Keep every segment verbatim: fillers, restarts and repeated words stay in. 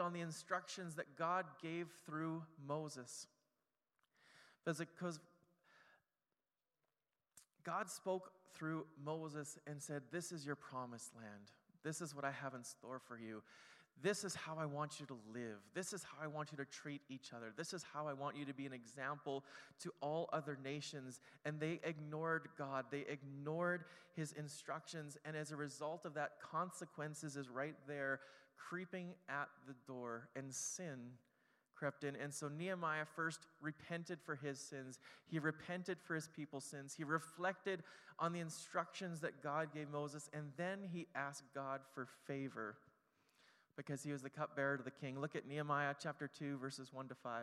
on the instructions that God gave through Moses. Because God spoke through Moses and said, this is your promised land. This is what I have in store for you. This is how I want you to live. This is how I want you to treat each other. This is how I want you to be an example to all other nations. And they ignored God. They ignored his instructions. And as a result of that, consequences is right there, creeping at the door. And sin crept in. And so Nehemiah first repented for his sins. He repented for his people's sins. He reflected on the instructions that God gave Moses. And then he asked God for favor, because he was the cupbearer to the king. Look at Nehemiah chapter two, verses one to five.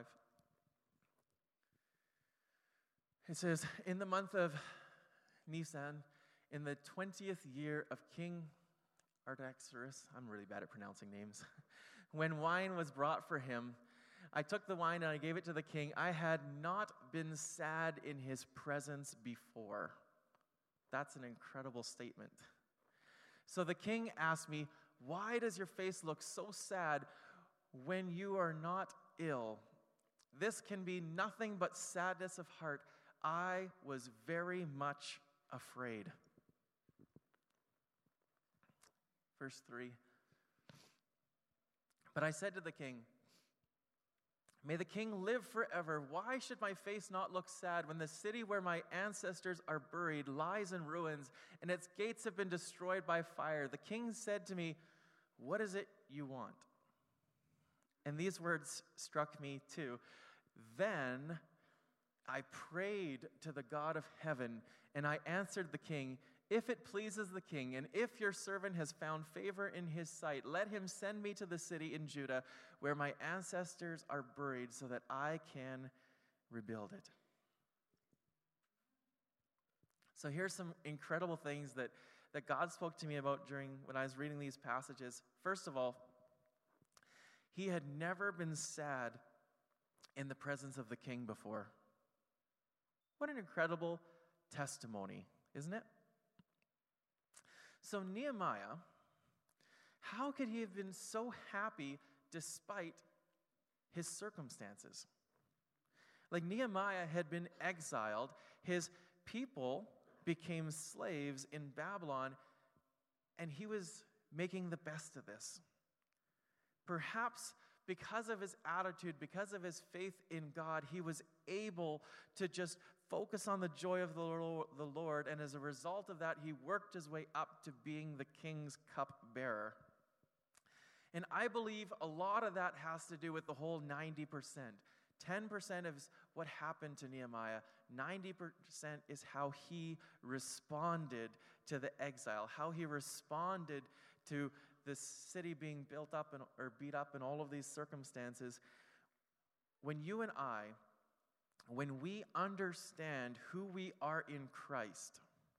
It says, in the month of Nisan, in the twentieth year of King Artaxerxes, I'm really bad at pronouncing names, when wine was brought for him, I took the wine and I gave it to the king. I had not been sad in his presence before. That's an incredible statement. So the king asked me, why does your face look so sad when you are not ill? This can be nothing but sadness of heart. I was very much afraid. Verse three. But I said to the king, may the king live forever. Why should my face not look sad when the city where my ancestors are buried lies in ruins and its gates have been destroyed by fire? The king said to me, what is it you want? And these words struck me too. Then I prayed to the God of heaven, and I answered the king, if it pleases the king, and if your servant has found favor in his sight, let him send me to the city in Judah where my ancestors are buried so that I can rebuild it. So here's some incredible things that, that God spoke to me about during when I was reading these passages. First of all, he had never been sad in the presence of the king before. What an incredible testimony, isn't it? So Nehemiah, how could he have been so happy despite his circumstances? Like, Nehemiah had been exiled. His people became slaves in Babylon, and he was making the best of this. Perhaps because of his attitude, because of his faith in God, he was able to just focus on the joy of the Lord, and as a result of that, he worked his way up to being the king's cupbearer. And I believe a lot of that has to do with the whole ninety percent. ten percent is what happened to Nehemiah. ninety percent is how he responded to the exile, how he responded to the city being built up and, or beat up in all of these circumstances. When you and I, when we understand who we are in Christ,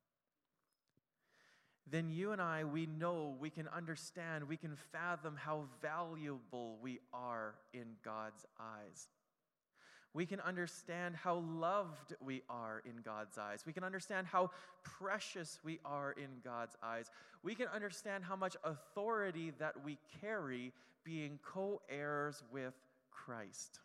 then you and I, we know, we can understand, we can fathom how valuable we are in God's eyes. We can understand how loved we are in God's eyes. We can understand how precious we are in God's eyes. We can understand how much authority that we carry being co-heirs with Christ.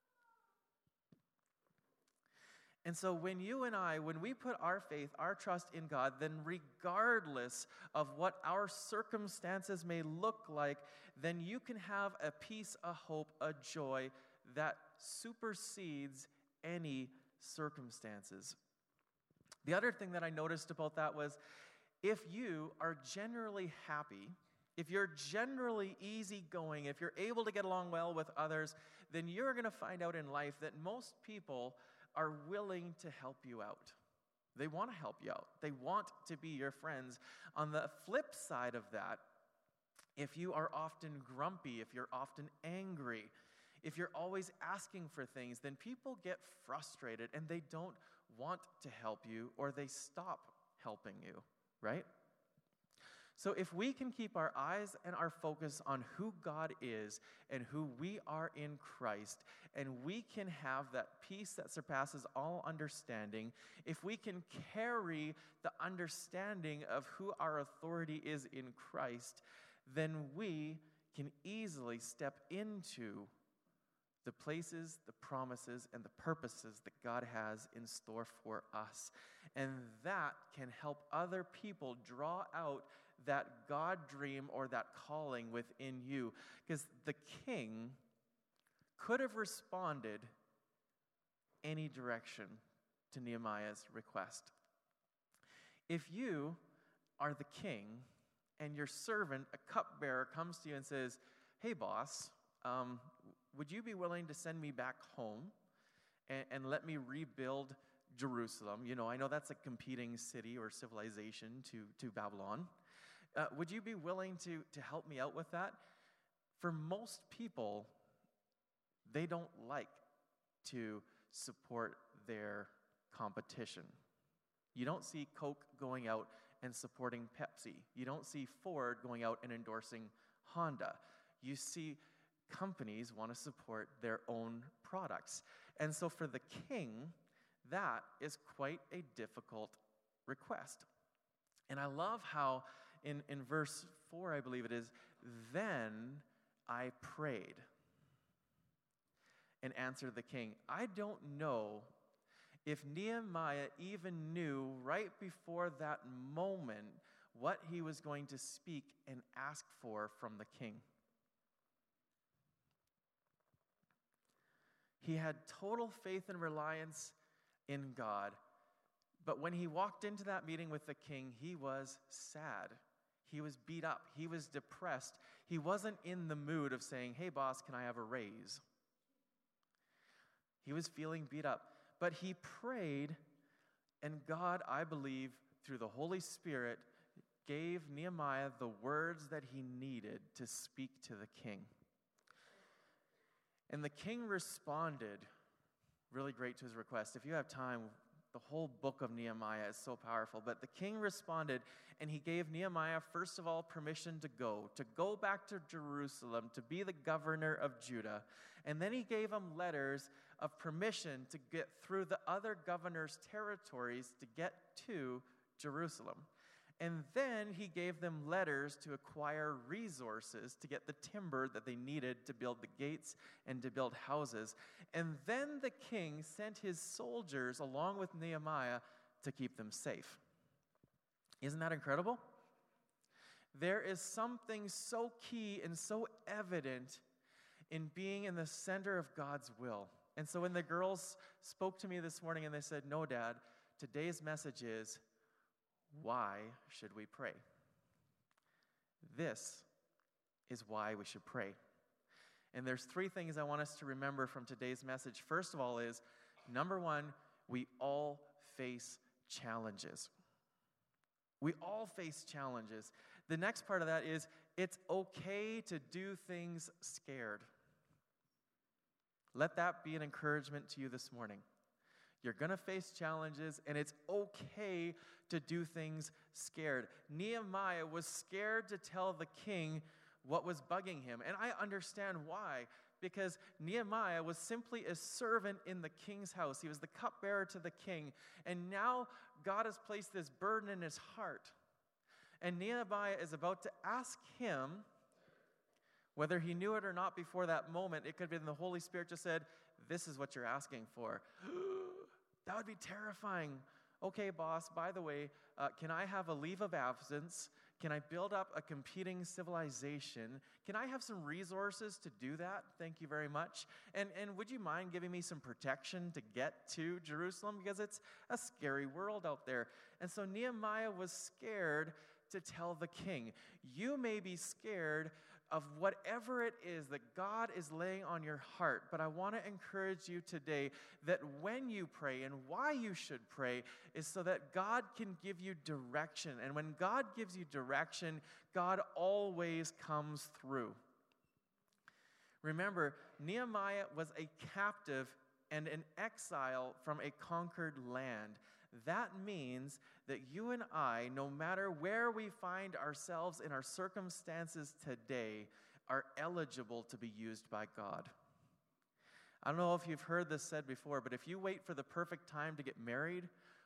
And so when you and I, when we put our faith, our trust in God, then regardless of what our circumstances may look like, then you can have a peace, a hope, a joy that supersedes any circumstances. The other thing that I noticed about that was, if you are generally happy, if you're generally easygoing, if you're able to get along well with others, then you're going to find out in life that most people are willing to help you out. They want to help you out. They want to be your friends. On the flip side of that, if you are often grumpy, if you're often angry, if you're always asking for things, then people get frustrated and they don't want to help you, or they stop helping you, right? So if we can keep our eyes and our focus on who God is and who we are in Christ, and we can have that peace that surpasses all understanding, if we can carry the understanding of who our authority is in Christ, then we can easily step into the places, the promises, and the purposes that God has in store for us. And that can help other people draw out that God dream or that calling within you. Because the king could have responded any direction to Nehemiah's request. If you are the king and your servant, a cupbearer, comes to you and says, hey, boss, um, would you be willing to send me back home and, and let me rebuild Jerusalem? You know, I know that's a competing city or civilization to, to Babylon. Uh, would you be willing to, to help me out with that? For most people, they don't like to support their competition. You don't see Coke going out and supporting Pepsi. You don't see Ford going out and endorsing Honda. You see companies want to support their own products. And so for the king, that is quite a difficult request. And I love how in, in verse four, I believe it is, then I prayed and answered the king. I don't know if Nehemiah even knew right before that moment what he was going to speak and ask for from the king. He had total faith and reliance in God. But when he walked into that meeting with the king, he was sad. He was beat up. He was depressed. He wasn't in the mood of saying, hey, boss, can I have a raise? He was feeling beat up. But he prayed, and God, I believe, through the Holy Spirit, gave Nehemiah the words that he needed to speak to the king. And the king responded really great to his request. If you have time, the whole book of Nehemiah is so powerful. But the king responded, and he gave Nehemiah, first of all, permission to go, to go back to Jerusalem, to be the governor of Judah. And then he gave him letters of permission to get through the other governors' territories to get to Jerusalem. And then he gave them letters to acquire resources to get the timber that they needed to build the gates and to build houses. And then the king sent his soldiers along with Nehemiah to keep them safe. Isn't that incredible? There is something so key and so evident in being in the center of God's will. And so when the girls spoke to me this morning and they said, no, Dad, today's message is, why should we pray? This is why we should pray. And there's three things I want us to remember from today's message. First of all is, number one, we all face challenges. We all face challenges. The next part of that is, it's okay to do things scared. Let that be an encouragement to you this morning. You're going to face challenges, and it's okay to do things scared. Nehemiah was scared to tell the king what was bugging him, and I understand why. Because Nehemiah was simply a servant in the king's house. He was the cupbearer to the king, and now God has placed this burden in his heart. And Nehemiah is about to ask him, whether he knew it or not before that moment, it could have been the Holy Spirit just said, this is what you're asking for. That would be terrifying. Okay, boss, by the way, uh, can I have a leave of absence? Can I build up a competing civilization? Can I have some resources to do that? Thank you very much. And, and would you mind giving me some protection to get to Jerusalem? Because it's a scary world out there. And so Nehemiah was scared to tell the king. You may be scared of whatever it is that God is laying on your heart. But I want to encourage you today that when you pray and why you should pray is so that God can give you direction. And when God gives you direction, God always comes through. Remember, Nehemiah was a captive and an exile from a conquered land. That means that you and I, no matter where we find ourselves in our circumstances today, are eligible to be used by God. I don't know if you've heard this said before, but if you wait for the perfect time to get married,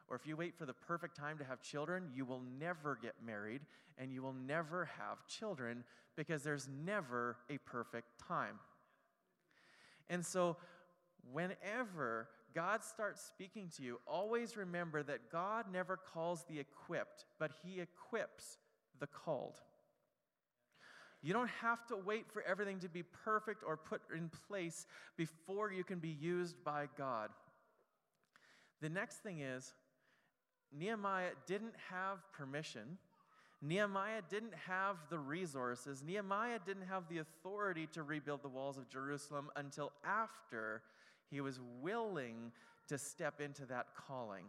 Or if you wait for the perfect time to have children, you will never get married and you will never have children because there's never a perfect time. And so whenever God starts speaking to you, always remember that God never calls the equipped, but he equips the called. You don't have to wait for everything to be perfect or put in place before you can be used by God. The next thing is, Nehemiah didn't have permission. Nehemiah didn't have the resources. Nehemiah didn't have the authority to rebuild the walls of Jerusalem until after he was willing to step into that calling.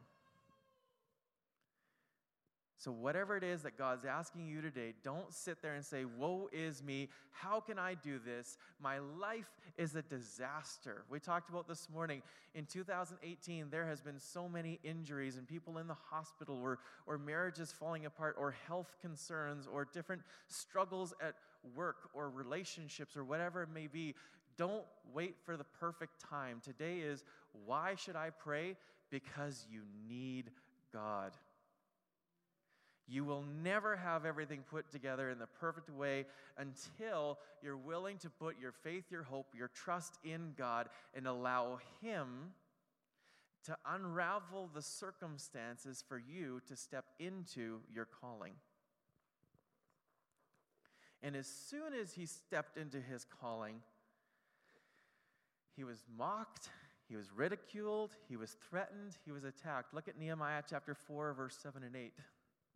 So whatever it is that God's asking you today, don't sit there and say, woe is me, how can I do this? My life is a disaster. We talked about this morning. In two thousand eighteen, there has been so many injuries and people in the hospital or, or marriages falling apart or health concerns or different struggles at work or relationships or whatever it may be. Don't wait for the perfect time. Today is, why should I pray? Because you need God. You will never have everything put together in the perfect way until you're willing to put your faith, your hope, your trust in God and allow Him to unravel the circumstances for you to step into your calling. And as soon as he stepped into his calling, he was mocked, he was ridiculed, he was threatened, he was attacked. Look at Nehemiah chapter four, verse seven and eight.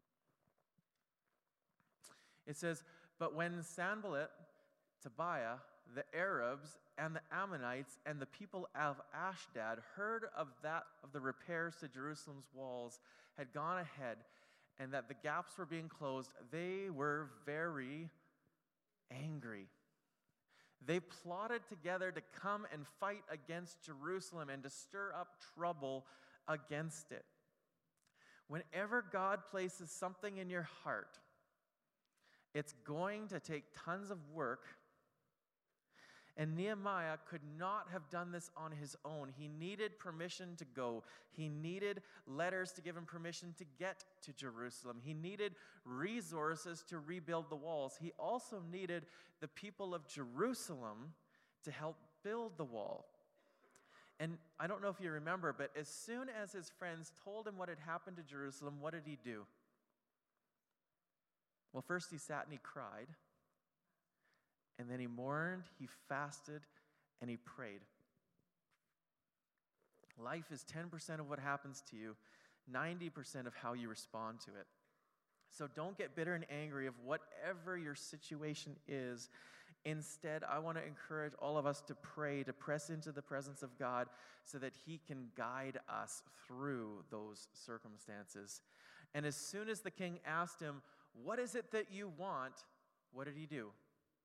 It says, but when Sanballat, Tobiah, the Arabs, and the Ammonites, and the people of Ashdod heard of that of the repairs to Jerusalem's walls had gone ahead, and that the gaps were being closed, they were very angry. They plotted together to come and fight against Jerusalem and to stir up trouble against it. Whenever God places something in your heart, it's going to take tons of work. And Nehemiah could not have done this on his own. He needed permission to go. He needed letters to give him permission to get to Jerusalem. He needed resources to rebuild the walls. He also needed the people of Jerusalem to help build the wall. And I don't know if you remember, but as soon as his friends told him what had happened to Jerusalem, what did he do? Well, first he sat and he cried, and then he mourned, he fasted, and he prayed. Life is ten percent of what happens to you, ninety percent of how you respond to it. So don't get bitter and angry of whatever your situation is. Instead, I want to encourage all of us to pray, to press into the presence of God so that He can guide us through those circumstances. And as soon as the king asked him, what is it that you want? What did he do?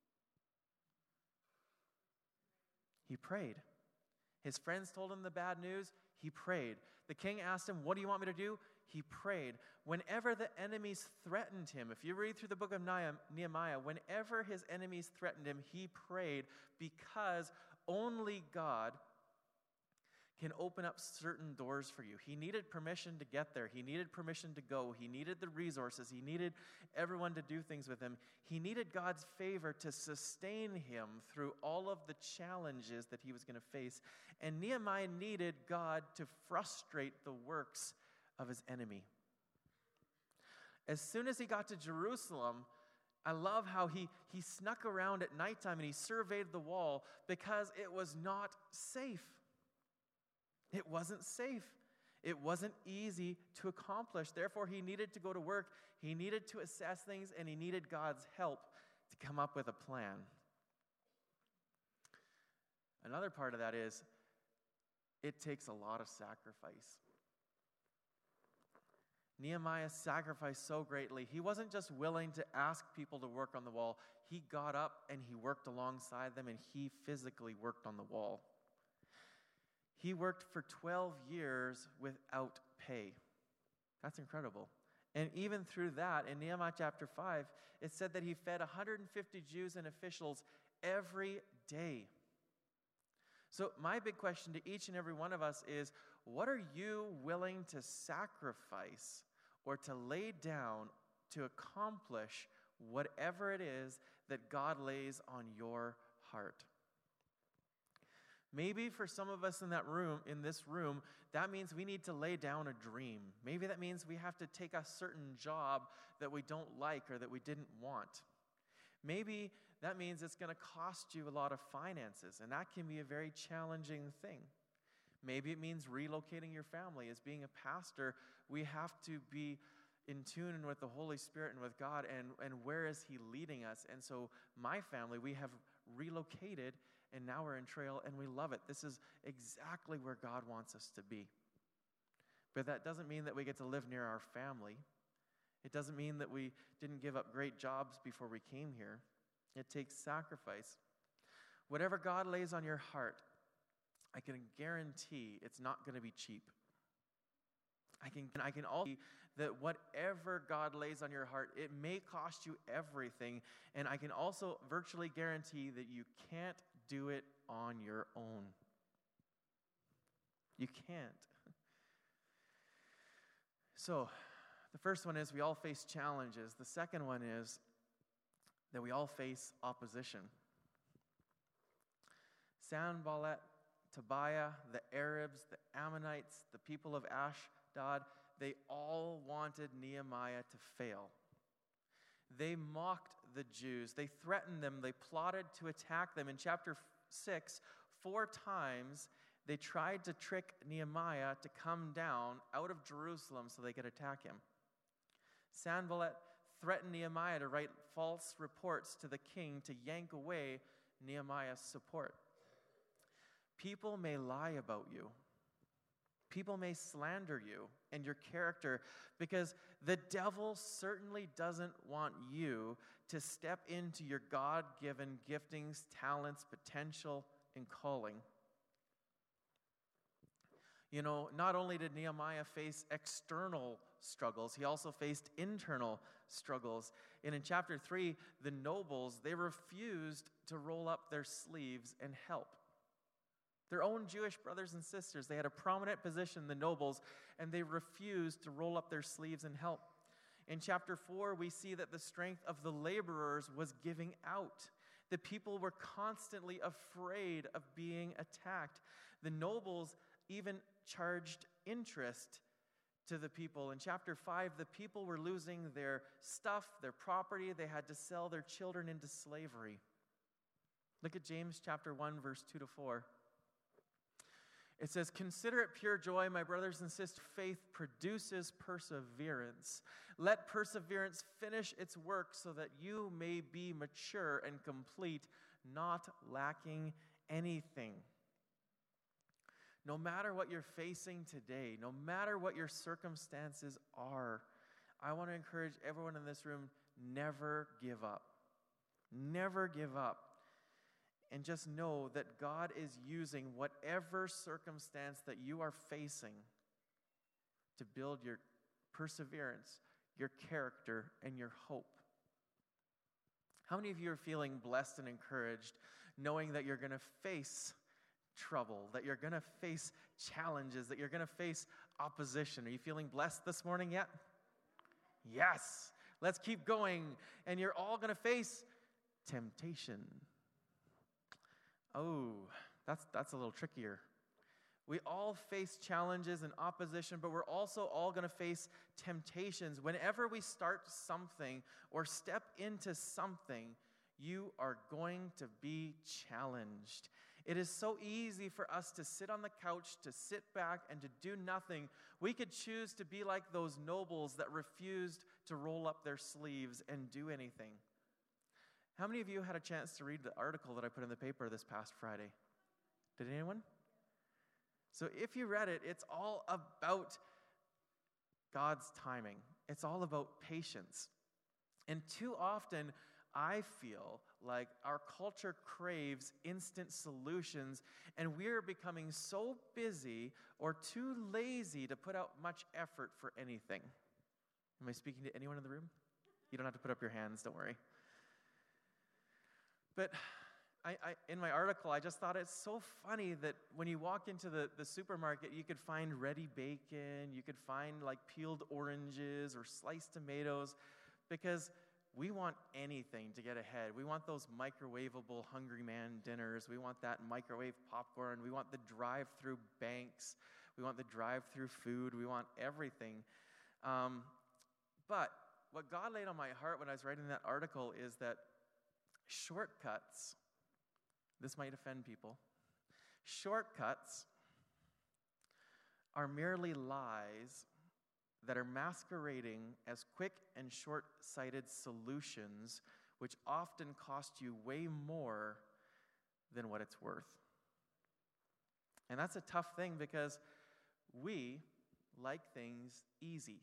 He prayed. His friends told him the bad news. He prayed. The king asked him, what do you want me to do? He prayed. Whenever the enemies threatened him, if you read through the book of Nehemiah, whenever his enemies threatened him, he prayed, because only God can open up certain doors for you. He needed permission to get there. He needed permission to go. He needed the resources. He needed everyone to do things with him. He needed God's favor to sustain him through all of the challenges that he was going to face. And Nehemiah needed God to frustrate the works of his enemy. As soon as he got to Jerusalem, I love how he, he snuck around at nighttime and he surveyed the wall because it was not safe. It wasn't safe. It wasn't easy to accomplish. Therefore, he needed to go to work. He needed to assess things, and he needed God's help to come up with a plan. Another part of that is it takes a lot of sacrifice. Nehemiah sacrificed so greatly. He wasn't just willing to ask people to work on the wall. He got up and he worked alongside them, and he physically worked on the wall. He worked for twelve years without pay. That's incredible. And even through that, in Nehemiah chapter five, it said that he fed one hundred fifty Jews and officials every day. So my big question to each and every one of us is, what are you willing to sacrifice or to lay down to accomplish whatever it is that God lays on your heart? Maybe for some of us in that room, in this room, that means we need to lay down a dream. Maybe that means we have to take a certain job that we don't like or that we didn't want. Maybe that means it's going to cost you a lot of finances, and that can be a very challenging thing. Maybe it means relocating your family. As being a pastor, we have to be in tune with the Holy Spirit and with God, and, and where is He leading us? And so my family, we have relocated, and now we're in Trail, and we love it. This is exactly where God wants us to be. But that doesn't mean that we get to live near our family. It doesn't mean that we didn't give up great jobs before we came here. It takes sacrifice. Whatever God lays on your heart, I can guarantee it's not going to be cheap. I can I can also that whatever God lays on your heart, it may cost you everything, and I can also virtually guarantee that you can't do it on your own. You can't. So, the first one is we all face challenges. The second one is that we all face opposition. Sanballat, Tobiah, the Arabs, the Ammonites, the people of Ashdod, they all wanted Nehemiah to fail. They mocked the Jews. They threatened them. They plotted to attack them. In chapter six, four times they tried to trick Nehemiah to come down out of Jerusalem so they could attack him. Sanballat threatened Nehemiah to write false reports to the king to yank away Nehemiah's support. People may lie about you. People may slander you and your character because the devil certainly doesn't want you to step into your God-given giftings, talents, potential, and calling. You know, not only did Nehemiah face external struggles, he also faced internal struggles. And in chapter three, the nobles, they refused to roll up their sleeves and help. Their own Jewish brothers and sisters, they had a prominent position, the nobles, and they refused to roll up their sleeves and help. In chapter four, we see that the strength of the laborers was giving out. The people were constantly afraid of being attacked. The nobles even charged interest to the people. In chapter five, the people were losing their stuff, their property. They had to sell their children into slavery. Look at James chapter one, verse two to four. It says, "Consider it pure joy, my brothers and sisters. Faith produces perseverance. Let perseverance finish its work so that you may be mature and complete, not lacking anything." No matter what you're facing today, no matter what your circumstances are, I want to encourage everyone in this room, never give up. Never give up. And just know that God is using whatever circumstance that you are facing to build your perseverance, your character, and your hope. How many of you are feeling blessed and encouraged, knowing that you're going to face trouble, that you're going to face challenges, that you're going to face opposition? Are you feeling blessed this morning yet? Yes. Let's keep going. And you're all going to face temptation. Oh, that's that's a little trickier. We all face challenges and opposition, but we're also all going to face temptations. Whenever we start something or step into something, you are going to be challenged. It is so easy for us to sit on the couch, to sit back, and to do nothing. We could choose to be like those nobles that refused to roll up their sleeves and do anything. How many of you had a chance to read the article that I put in the paper this past Friday? Did anyone? So if you read it, it's all about God's timing. It's all about patience. And too often, I feel like our culture craves instant solutions, and we're becoming so busy or too lazy to put out much effort for anything. Am I speaking to anyone in the room? You don't have to put up your hands, don't worry. But I, I, in my article, I just thought it's so funny that when you walk into the, the supermarket, you could find ready bacon, you could find like peeled oranges or sliced tomatoes, because we want anything to get ahead. We want those microwavable Hungry Man dinners. We want that microwave popcorn. We want the drive-through banks. We want the drive-through food. We want everything. Um, but what God laid on my heart when I was writing that article is that shortcuts, this might offend people, shortcuts are merely lies that are masquerading as quick and short-sighted solutions, which often cost you way more than what it's worth. And that's a tough thing because we like things easy.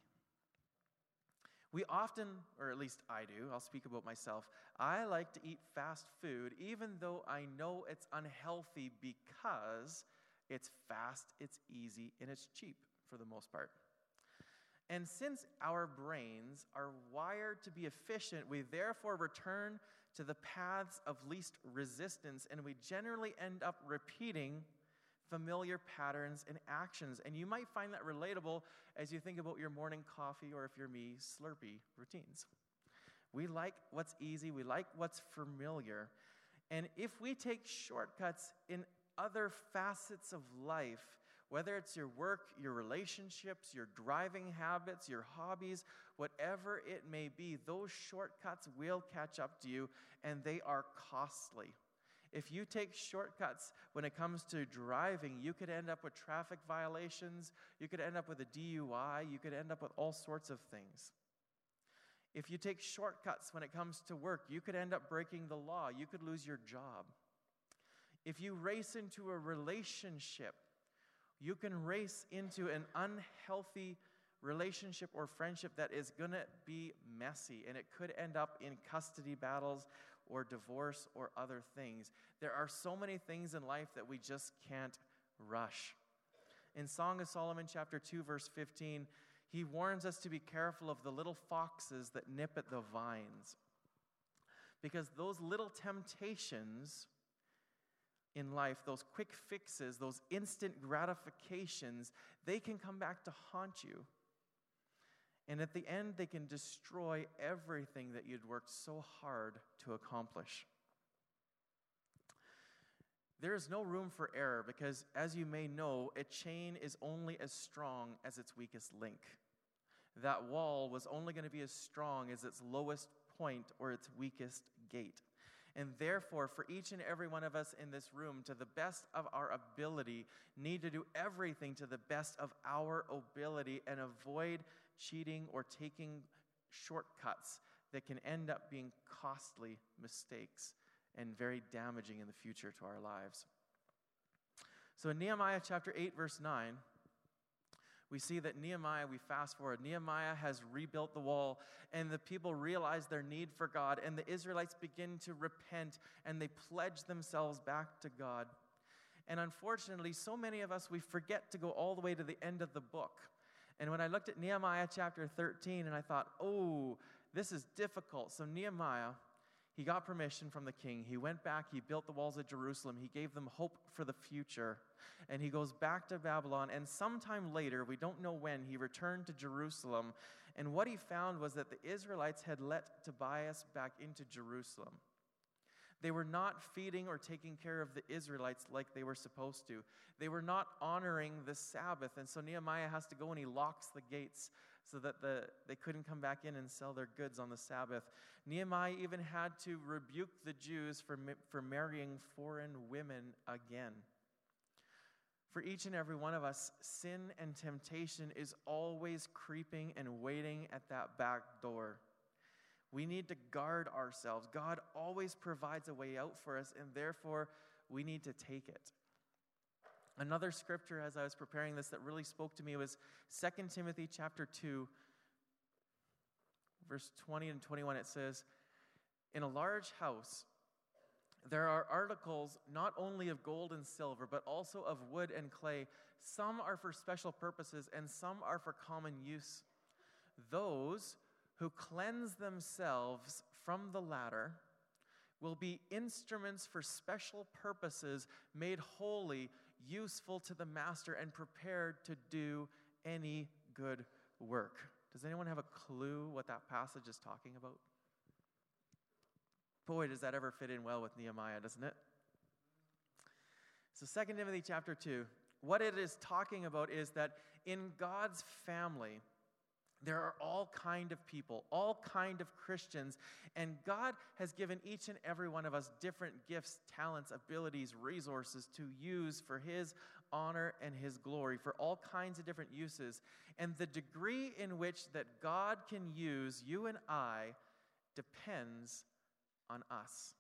We often, or at least I do, I'll speak about myself, I like to eat fast food even though I know it's unhealthy because it's fast, it's easy, and it's cheap for the most part. And since our brains are wired to be efficient, we therefore return to the paths of least resistance, and we generally end up repeating familiar patterns and actions. And you might find that relatable as you think about your morning coffee, or if you're me, Slurpee routines. We like what's easy, we like what's familiar. And if we take shortcuts in other facets of life, whether it's your work, your relationships, your driving habits, your hobbies, whatever it may be, those shortcuts will catch up to you, and they are costly. If you take shortcuts when it comes to driving, you could end up with traffic violations, you could end up with a D U I, you could end up with all sorts of things. If you take shortcuts when it comes to work, you could end up breaking the law, you could lose your job. If you race into a relationship, you can race into an unhealthy relationship or friendship that is going to be messy, and it could end up in custody battles or divorce or other things. There are so many things in life that we just can't rush. In Song of Solomon chapter two, verse fifteen, he warns us to be careful of the little foxes that nip at the vines, because those little temptations in life, those quick fixes, those instant gratifications, they can come back to haunt you. And at the end, they can destroy everything that you'd worked so hard to accomplish. There is no room for error because, as you may know, a chain is only as strong as its weakest link. That wall was only going to be as strong as its lowest point or its weakest gate. And therefore, for each and every one of us in this room, to the best of our ability, need to do everything to the best of our ability and avoid cheating or taking shortcuts that can end up being costly mistakes and very damaging in the future to our lives. So in Nehemiah chapter eight, verse nine, we see that Nehemiah, we fast forward, Nehemiah has rebuilt the wall, and the people realize their need for God, and the Israelites begin to repent, and they pledge themselves back to God. And unfortunately, so many of us, we forget to go all the way to the end of the book. And when I looked at Nehemiah chapter thirteen, and I thought, oh, this is difficult. So Nehemiah, he got permission from the king. He went back, he built the walls of Jerusalem. He gave them hope for the future. And he goes back to Babylon. And sometime later, we don't know when, he returned to Jerusalem. And what he found was that the Israelites had let Tobias back into Jerusalem. They were not feeding or taking care of the Israelites like they were supposed to. They were not honoring the Sabbath. And so Nehemiah has to go and he locks the gates so that the, they couldn't come back in and sell their goods on the Sabbath. Nehemiah even had to rebuke the Jews for, for marrying foreign women again. For each and every one of us, sin and temptation is always creeping and waiting at that back door. We need to guard ourselves. God always provides a way out for us, and therefore we need to take it. Another scripture as I was preparing this that really spoke to me was Second Timothy chapter two, verse twenty and twenty-one. It says, "In a large house there are articles not only of gold and silver, but also of wood and clay. Some are for special purposes, and some are for common use. Those who cleanse themselves from the latter will be instruments for special purposes, made holy, useful to the master, and prepared to do any good work. Does anyone have a clue what that passage is talking about? Boy, does that ever fit in well with Nehemiah, doesn't it? So Second Timothy chapter two, what it is talking about is that in God's family, there are all kind of people, all kind of Christians, and God has given each and every one of us different gifts, talents, abilities, resources to use for His honor and His glory, for all kinds of different uses. And the degree in which that God can use you and I depends on us.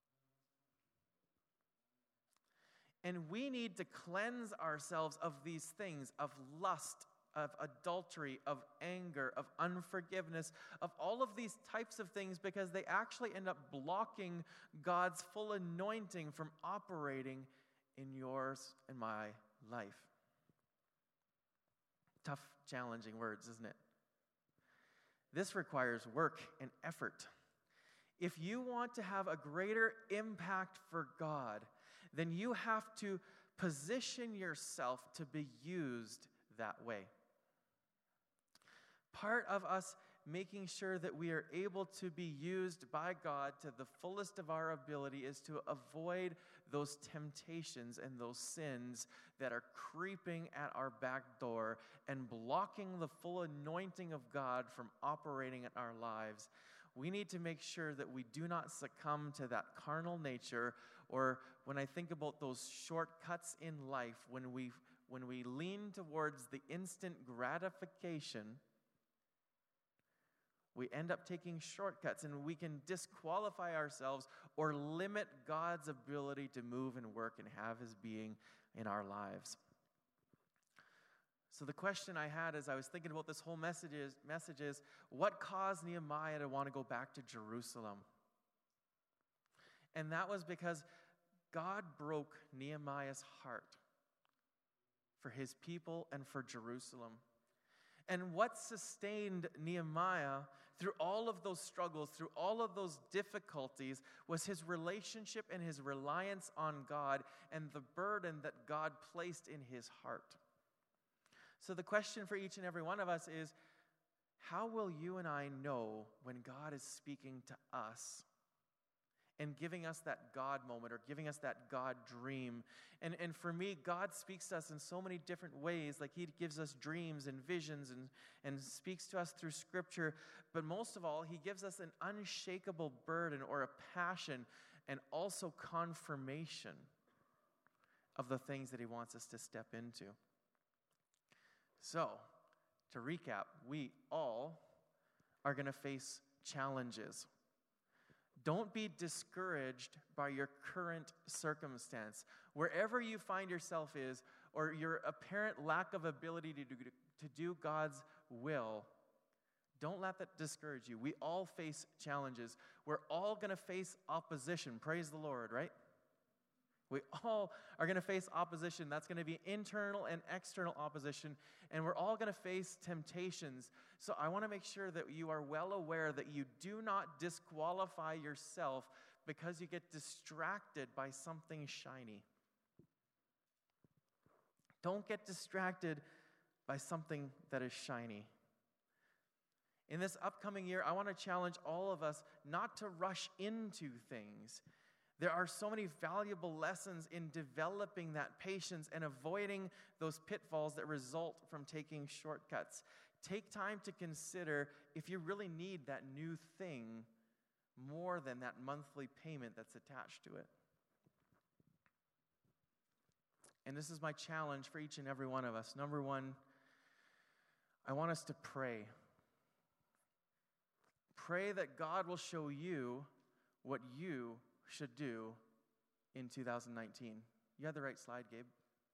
And we need to cleanse ourselves of these things, of lust, of adultery, of anger, of unforgiveness, of all of these types of things, because they actually end up blocking God's full anointing from operating in yours and my life. Tough, challenging words, isn't it? This requires work and effort. If you want to have a greater impact for God, then you have to position yourself to be used that way. Part of us making sure that we are able to be used by God to the fullest of our ability is to avoid those temptations and those sins that are creeping at our back door and blocking the full anointing of God from operating in our lives. We need to make sure that we do not succumb to that carnal nature, or when I think about those shortcuts in life, when we when we lean towards the instant gratification, we end up taking shortcuts, and we can disqualify ourselves or limit God's ability to move and work and have His being in our lives. So the question I had as I was thinking about this whole message is, message is, what caused Nehemiah to want to go back to Jerusalem? And that was because God broke Nehemiah's heart for His people and for Jerusalem. And what sustained Nehemiah through all of those struggles, through all of those difficulties, was his relationship and his reliance on God and the burden that God placed in his heart. So the question for each and every one of us is, how will you and I know when God is speaking to us and giving us that God moment or giving us that God dream? And, and for me, God speaks to us in so many different ways. Like He gives us dreams and visions and, and speaks to us through Scripture. But most of all, He gives us an unshakable burden or a passion and also confirmation of the things that He wants us to step into. So, to recap, we all are going to face challenges. Don't be discouraged by your current circumstance. Wherever you find yourself is, or your apparent lack of ability to do, to do God's will, don't let that discourage you. We all face challenges. We're all going to face opposition. Praise the Lord, right? We all are going to face opposition. That's going to be internal and external opposition. And we're all going to face temptations. So I want to make sure that you are well aware that you do not disqualify yourself because you get distracted by something shiny. Don't get distracted by something that is shiny. In this upcoming year, I want to challenge all of us not to rush into things. There are so many valuable lessons in developing that patience and avoiding those pitfalls that result from taking shortcuts. Take time to consider if you really need that new thing more than that monthly payment that's attached to it. And this is my challenge for each and every one of us. Number one, I want us to pray. Pray that God will show you what you should do in two thousand nineteen. You have the right slide, Gabe.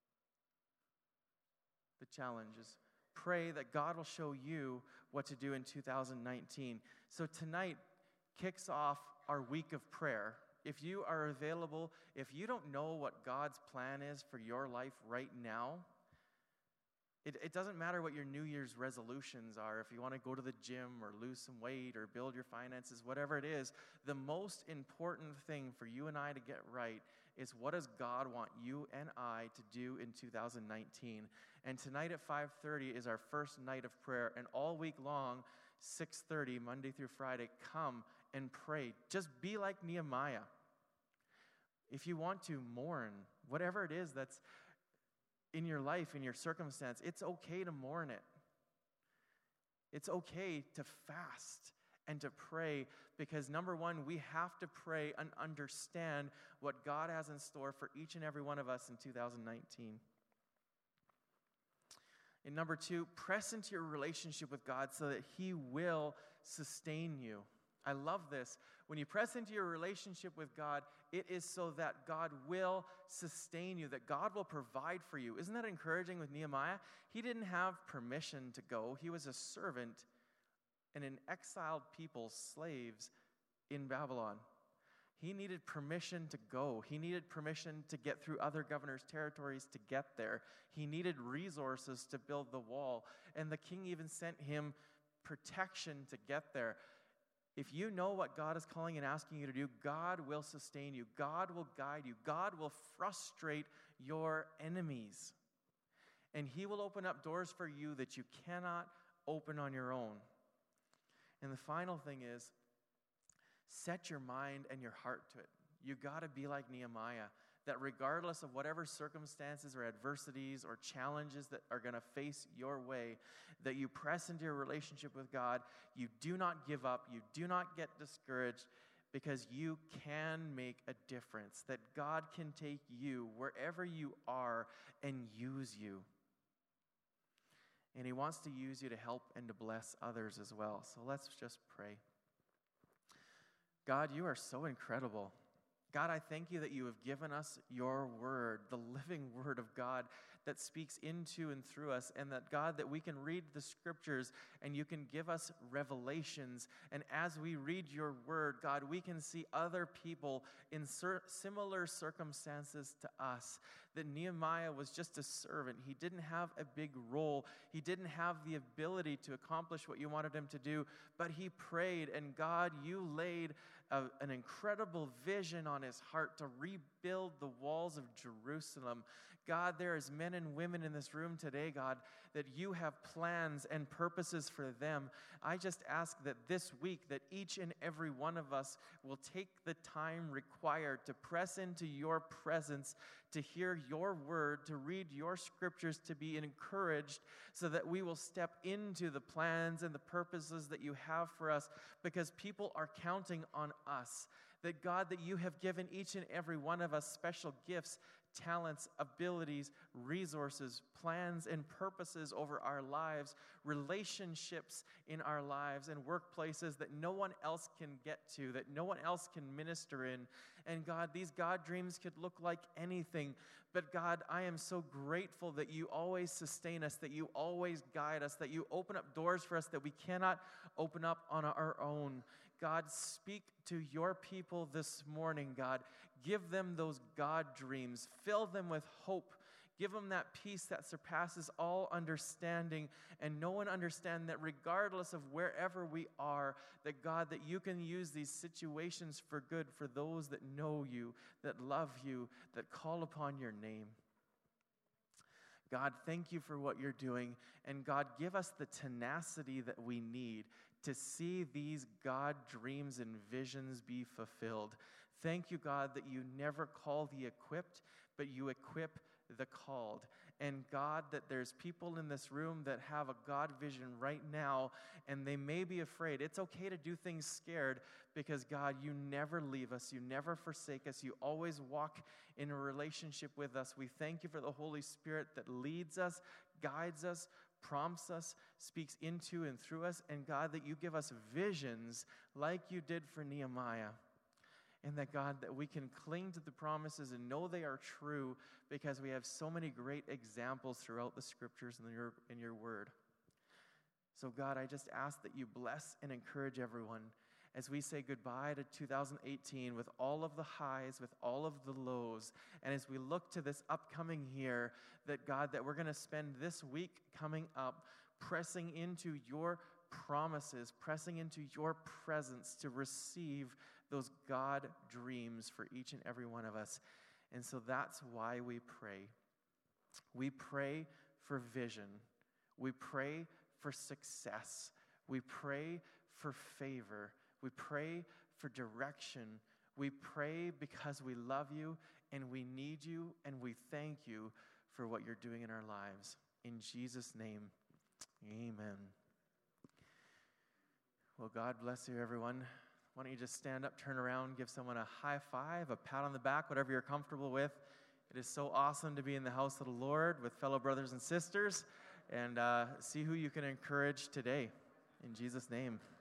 The challenge is pray that God will show you what to do in two thousand nineteen. So tonight kicks off our week of prayer. If you are available, if you don't know what God's plan is for your life right now, It, it doesn't matter what your New Year's resolutions are, if you want to go to the gym or lose some weight or build your finances, whatever it is. The most important thing for you and I to get right is, what does God want you and I to do in two thousand nineteen? And tonight at five thirty is our first night of prayer, and all week long, six thirty, Monday through Friday, come and pray. Just be like Nehemiah. If you want to mourn, whatever it is that's in your life, in your circumstance, it's okay to mourn it. It's okay to fast and to pray, because number one, we have to pray and understand what God has in store for each and every one of us in two thousand nineteen. And number two, press into your relationship with God so that He will sustain you. I love this. When you press into your relationship with God, it is so that God will sustain you, that God will provide for you. Isn't that encouraging with Nehemiah? He didn't have permission to go. He was a servant and an exiled people, slaves in Babylon. He needed permission to go. He needed permission to get through other governors' territories to get there. He needed resources to build the wall. And the king even sent him protection to get there. If you know what God is calling and asking you to do, God will sustain you. God will guide you. God will frustrate your enemies. And He will open up doors for you that you cannot open on your own. And the final thing is, set your mind and your heart to it. You got to be like Nehemiah, that regardless of whatever circumstances or adversities or challenges that are going to face your way, that you press into your relationship with God. You do not give up. You do not get discouraged, because you can make a difference, that God can take you wherever you are and use you. And He wants to use you to help and to bless others as well. So let's just pray. God, you are so incredible. God, I thank you that you have given us your word, the living word of God that speaks into and through us, and that, God, that we can read the scriptures and you can give us revelations. And as we read your word, God, we can see other people in cer- similar circumstances to us. That Nehemiah was just a servant. He didn't have a big role. He didn't have the ability to accomplish what you wanted him to do, but he prayed, and God, you laid a, an incredible vision on his heart to rebuild the walls of Jerusalem. God, there is men and women in this room today, God, that you have plans and purposes for them. I just ask that this week, that each and every one of us will take the time required to press into your presence, to hear your word, to read your scriptures, to be encouraged, so that we will step into the plans and the purposes that you have for us, because people are counting on us. That, God, that you have given each and every one of us special gifts, talents, abilities, resources, plans, and purposes over our lives, relationships in our lives, and workplaces that no one else can get to, that no one else can minister in. And God, these God dreams could look like anything, but God, I am so grateful that you always sustain us, that you always guide us, that you open up doors for us that we cannot open up on our own. God, speak to your people this morning, God. Give them those God dreams. Fill them with hope. Give them that peace that surpasses all understanding. And know and understand that regardless of wherever we are, that God, that you can use these situations for good for those that know you, that love you, that call upon your name. God, thank you for what you're doing. And God, give us the tenacity that we need to see these God dreams and visions be fulfilled. Thank you, God, that you never call the equipped, but you equip the called. And God, that there's people in this room that have a God vision right now, and they may be afraid. It's okay to do things scared, because God, you never leave us. You never forsake us. You always walk in a relationship with us. We thank you for the Holy Spirit that leads us, guides us, prompts us, speaks into and through us. And God, that you give us visions like you did for Nehemiah. And that, God, that we can cling to the promises and know they are true, because we have so many great examples throughout the scriptures and your, in your word. So, God, I just ask that you bless and encourage everyone. as we say goodbye to two thousand eighteen with all of the highs, with all of the lows, and as we look to this upcoming year, that God, that we're going to spend this week coming up pressing into your promises, pressing into your presence to receive those God dreams for each and every one of us. And so that's why we pray. We pray for vision. We pray for success. We pray for favor. We pray for direction. We pray because we love you and we need you, and we thank you for what you're doing in our lives. In Jesus' name, amen. Well, God bless you, everyone. Why don't you just stand up, turn around, give someone a high five, a pat on the back, whatever you're comfortable with. It is so awesome to be in the house of the Lord with fellow brothers and sisters, and uh, see who you can encourage today. In Jesus' name.